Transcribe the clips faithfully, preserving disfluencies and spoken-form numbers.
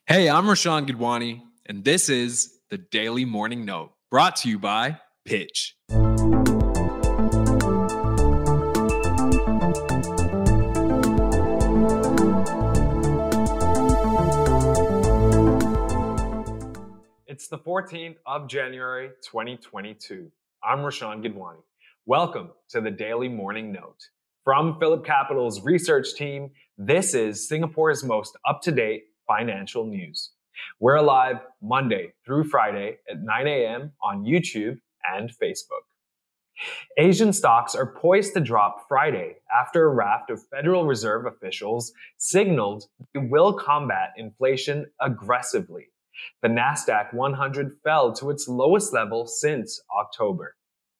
Hey, I'm Rashawn Gidwani, and this is the Daily Morning Note, brought to you by Pitch. It's the fourteenth of January, twenty twenty-two. I'm Rashawn Gidwani. Welcome to the Daily Morning Note. From Phillip Capital's research team, this is Singapore's most up-to-date financial news. We're live Monday through Friday at nine a.m. on YouTube and Facebook. Asian stocks are poised to drop Friday after a raft of Federal Reserve officials signaled they will combat inflation aggressively. The Nasdaq one hundred fell to its lowest level since October.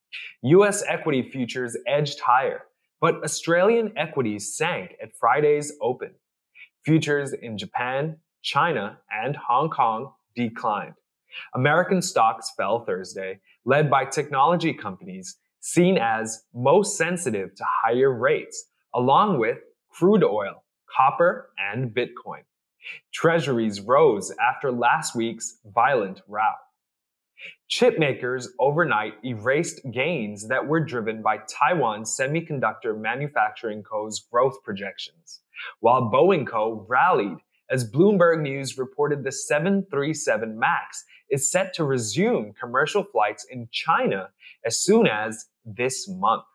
U S equity futures edged higher, but Australian equities sank at Friday's open. Futures in Japan, China, and Hong Kong declined. American stocks fell Thursday, led by technology companies seen as most sensitive to higher rates, along with crude oil, copper, and Bitcoin. Treasuries rose after last week's violent rout. Chip makers overnight erased gains that were driven by Taiwan Semiconductor Manufacturing Co.'s growth projections, while Boeing Co. rallied as Bloomberg News reported the seven thirty-seven MAX is set to resume commercial flights in China as soon as this month.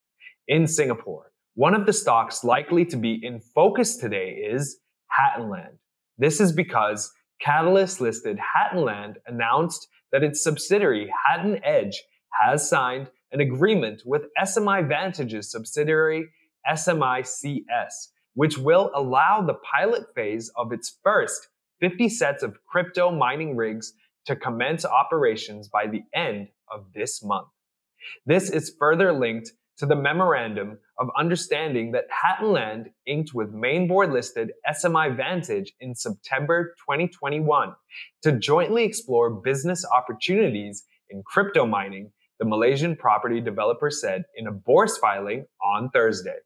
In Singapore, one of the stocks likely to be in focus today is Hattonland. This is because Catalyst-listed Hattonland announced that its subsidiary Hatton Edge has signed an agreement with S M I Vantage's subsidiary S M I C S, which will allow the pilot phase of its first fifty sets of crypto mining rigs to commence operations by the end of this month. This is further linked to the Memorandum of Understanding that Hattonland inked with mainboard-listed S M I Vantage in September twenty twenty-one to jointly explore business opportunities in crypto mining, the Malaysian property developer said in a bourse filing on Thursday.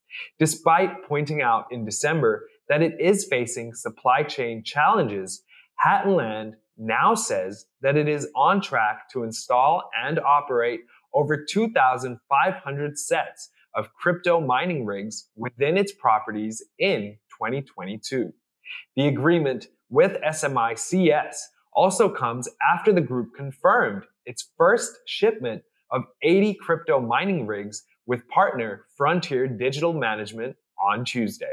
Despite pointing out in December that it is facing supply chain challenges, Hattonland now says that it is on track to install and operate over two thousand five hundred sets of crypto mining rigs within its properties in twenty twenty-two. The agreement with S M I C S also comes after the group confirmed its first shipment of eighty crypto mining rigs with partner Frontier Digital Management on Tuesday.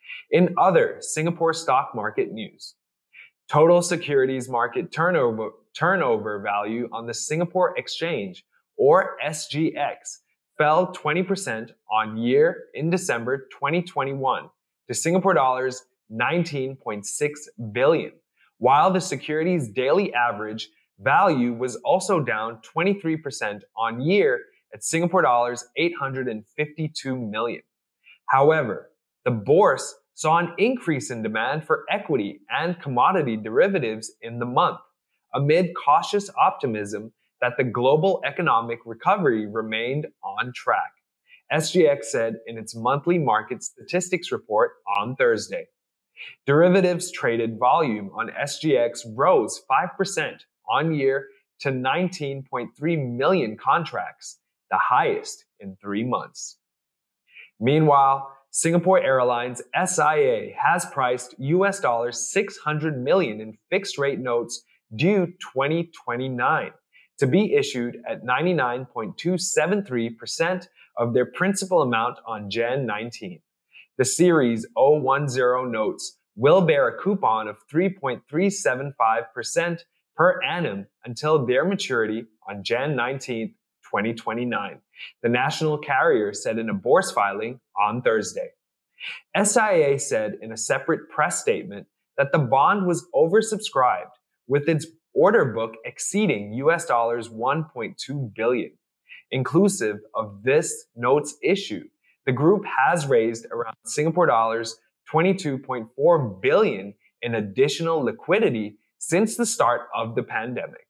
In other Singapore stock market news, total securities market turnover, turnover value on the Singapore Exchange, or S G X, fell twenty percent on year in December twenty twenty-one to Singapore dollars nineteen point six billion, while the security's daily average value was also down twenty-three percent on year at Singapore dollars eight hundred fifty-two million. However, the bourse saw an increase in demand for equity and commodity derivatives in the month, amid cautious optimism that the global economic recovery remained on track, S G X said in its monthly market statistics report on Thursday. Derivatives traded volume on S G X rose five percent on year to nineteen point three million contracts, the highest in three months. Meanwhile, Singapore Airlines S I A has priced U S dollars six hundred million in fixed-rate notes due twenty twenty-nine to be issued at ninety-nine point two seven three percent of their principal amount on January nineteenth. The Series zero one zero notes will bear a coupon of three point three seven five percent per annum until their maturity on January nineteenth, twenty twenty-nine, the national carrier said in a bourse filing on Thursday. S I A said in a separate press statement that the bond was oversubscribed, with its order book exceeding U S dollars one point two billion. Inclusive of this notes issue, the group has raised around Singapore dollars twenty-two point four billion in additional liquidity since the start of the pandemic.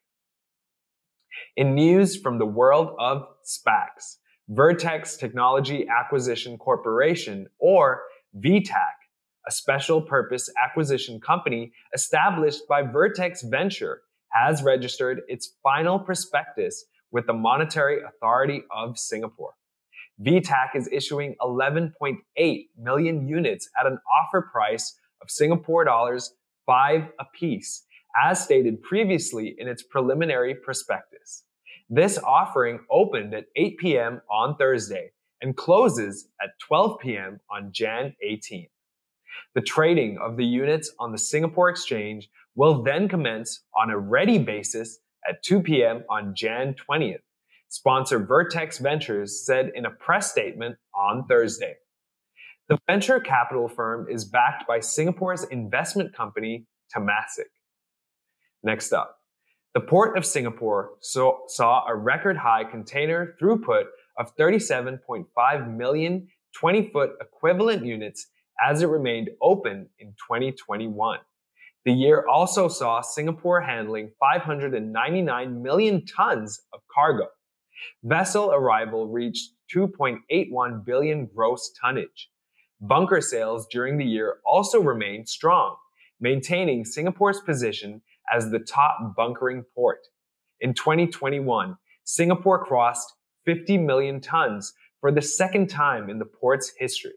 In news from the world of SPACs, Vertex Technology Acquisition Corporation, or V TAC, a special purpose acquisition company established by Vertex Venture, has registered its final prospectus with the Monetary Authority of Singapore. V TAC is issuing eleven point eight million units at an offer price of Singapore dollars five apiece, as stated previously in its preliminary prospectus. This offering opened at eight p.m. on Thursday and closes at twelve p.m. on January eighteenth. The trading of the units on the Singapore Exchange will then commence on a ready basis at two p.m. on January twentieth, sponsor Vertex Ventures said in a press statement on Thursday. The venture capital firm is backed by Singapore's investment company, Temasek. Next up, the Port of Singapore saw, saw a record high container throughput of thirty-seven point five million twenty-foot equivalent units as it remained open in twenty twenty-one. The year also saw Singapore handling five hundred ninety-nine million tons of cargo. Vessel arrival reached two point eight one billion gross tonnage. Bunker sales during the year also remained strong, maintaining Singapore's position as the top bunkering port. In twenty twenty-one, Singapore crossed fifty million tons for the second time in the port's history.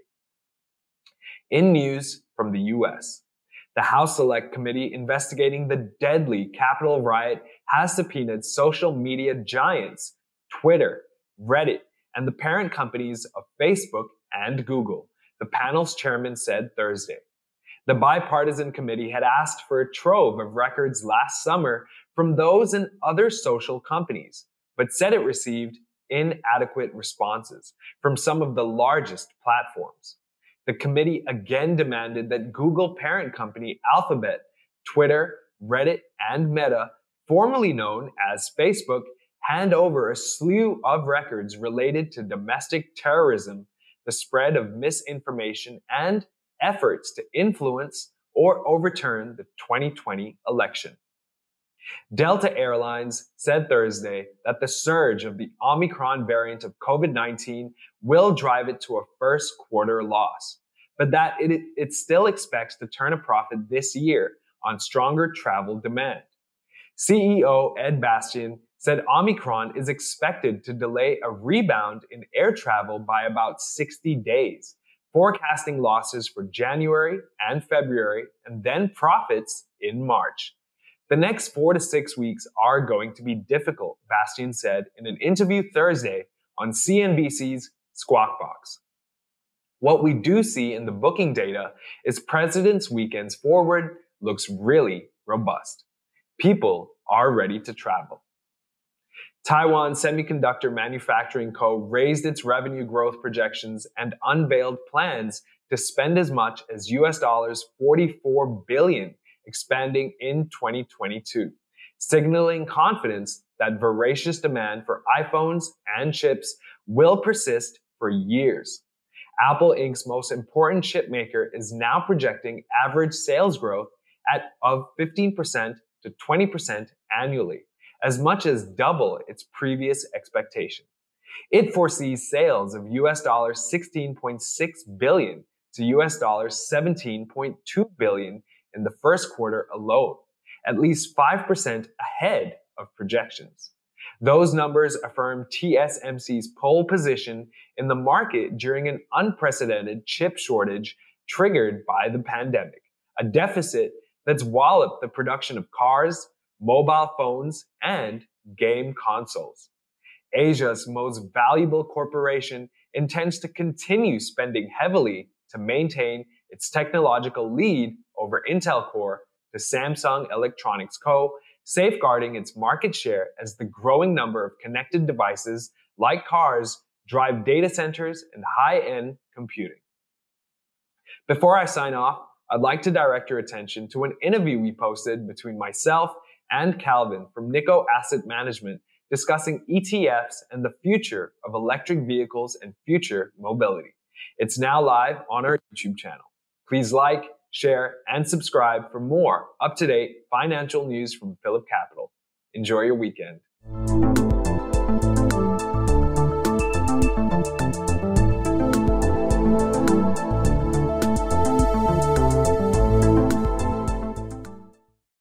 In news from the U S, the House Select Committee investigating the deadly Capitol riot has subpoenaed social media giants, Twitter, Reddit, and the parent companies of Facebook and Google, the panel's chairman said Thursday. The bipartisan committee had asked for a trove of records last summer from those and other social companies, but said it received inadequate responses from some of the largest platforms. The committee again demanded that Google parent company Alphabet, Twitter, Reddit, and Meta, formerly known as Facebook, hand over a slew of records related to domestic terrorism, the spread of misinformation, and efforts to influence or overturn the twenty twenty election. Delta Airlines said Thursday that the surge of the Omicron variant of COVID nineteen will drive it to a first quarter loss, but that it, it still expects to turn a profit this year on stronger travel demand. C E O Ed Bastian said Omicron is expected to delay a rebound in air travel by about sixty days, forecasting losses for January and February and then profits in March. The next four to six weeks are going to be difficult, Bastian said in an interview Thursday on C N B C's Squawk Box. What we do see in the booking data is President's Weekend's forward looks really robust. People are ready to travel. Taiwan Semiconductor Manufacturing Co. raised its revenue growth projections and unveiled plans to spend as much as U S dollars forty-four billion dollars expanding in twenty twenty-two, signaling confidence that voracious demand for iPhones and chips will persist for years. Apple Incorporated's most important chip maker is now projecting average sales growth at of fifteen percent to twenty percent annually, as much as double its previous expectation. It foresees sales of U S dollars sixteen point six billion dollars to U S dollars seventeen point two billion dollars in the first quarter alone, at least five percent ahead of projections. Those numbers affirm T S M C's pole position in the market during an unprecedented chip shortage triggered by the pandemic, a deficit that's walloped the production of cars, mobile phones, and game consoles. Asia's most valuable corporation intends to continue spending heavily to maintain its technological lead over Intel Core to Samsung Electronics Co., safeguarding its market share as the growing number of connected devices, like cars, drive data centers and high-end computing. Before I sign off, I'd like to direct your attention to an interview we posted between myself and Calvin from Nikko Asset Management discussing E T Fs and the future of electric vehicles and future mobility. It's now live on our YouTube channel. Please like, share, and subscribe for more up-to-date financial news from Phillip Capital. Enjoy your weekend.